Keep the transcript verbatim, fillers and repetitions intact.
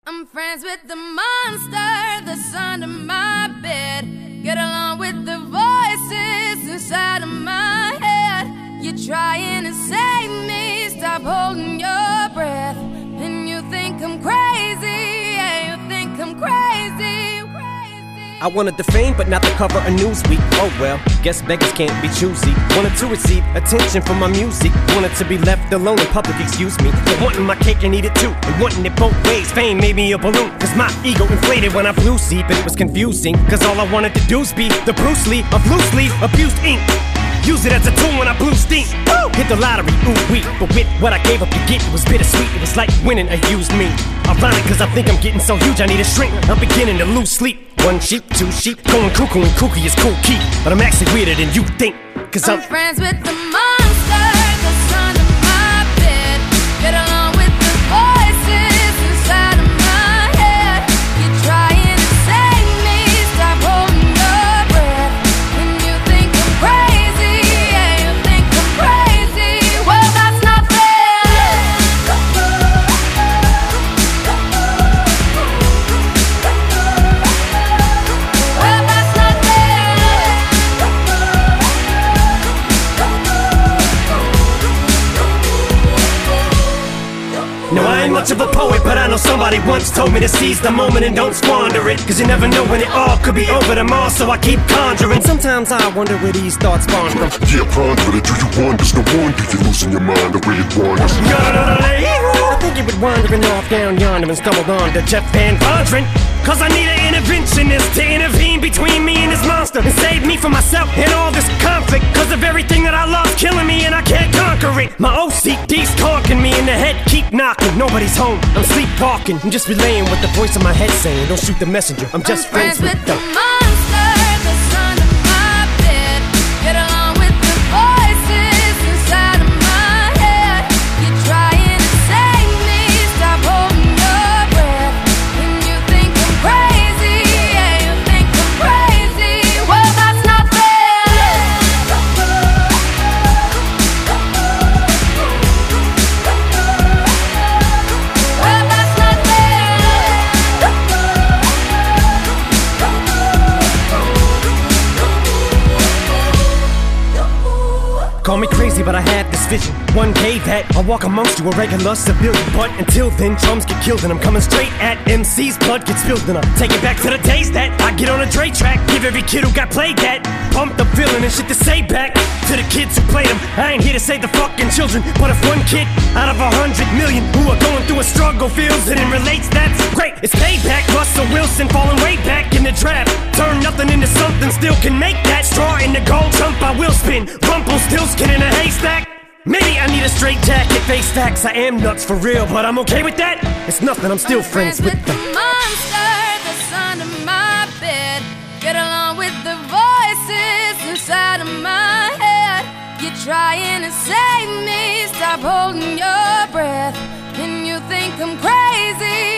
I'm friends with the monster that's under my bed. Get along with the voices inside of my head. You're trying to save me, stop holding your breath. And you think I'm crazy, yeah, you think I'm crazy, crazy. I wanted the fame, but not the cover of Newsweek. Oh well, guess beggars can't be choosy. Wanted to receive attention from my music. Wanted to be left alone in public, excuse me. But wanting my cake and eat it too, and wanting it both ways. Fame made me a balloon, cause my ego inflated when I flew see. But it was confusing, cause all I wanted to do was be the Bruce Lee of loosely abused ink. Use it as a tool when I blew steam. Woo! Hit the lottery, ooh wee. But with what I gave up to get, it was bittersweet. It was like winning a used me. Ironic, cause I think I'm getting so huge I need a shrink. I'm beginning to lose sleep. One sheep, two sheep, going cuckoo and kooky is cool key. But I'm actually weirder than you think, cause I'm, I'm friends with the monster that's under my bed. Get along with the voices inside of my head. You're trying to save me, stop holding your breath. And you think I'm crazy, yeah, you think I'm crazy. Well, that's not fair. Well, that's not fair. no, I ain't much of a poet, but I know somebody once told me to seize the moment and don't squander it. Cause you never know when it all could be over tomorrow, so I keep conjuring. Sometimes I wonder where these thoughts spawn from. Yeah, ponder it, do you wonder? No wonder you're losing your mind the way it wanders. I think you were wandering off down yonder and stumbled on to Jeff Van Vondren. Cause I need an interventionist to intervene between me and this monster and save me from myself and all this conflict. Cause of everything that I love killing me and I can't conquer it. My O C D's conking me in the head, keep knocking. Nobody's home, I'm sleepwalking. I'm just relaying what the voice in my head saying. Don't shoot the messenger, I'm just I'm friends, friends with with the them. monster that's under my bed. Get along with the voices inside of my head. You're trying to save me, stop holding your breath. And you think I'm crazy, yeah, you think I'm crazy. Well, that's not fair. Well, that's not fair. Call me crazy, but I had this vision. One day that I'll walk amongst you, a regular civilian. But until then, drums get killed and I'm coming straight at M C's. Blood gets spilled and I take it back to the days that I get on a Dre track. Give every kid who got played that pumped up feeling and shit to say back to the kids who played them. I ain't here to save the fucking children, but if one kid out of a hundred million who are going through a struggle feels it and relates, that's great. It's payback. Russell Wilson falling way back in the draft. Turn nothing into something, still can make that. Straw in the gold jump, I will spin. Rumpelstiltskin in a haystack. Maybe I need a straight jacket, face facts. I am nuts for real, but I'm okay with that. It's nothing, I'm still I'm friends, with the them. monster that's under my bed. Get along with the voices inside of my head. You're trying to save me, stop holding your breath. And you think I'm crazy,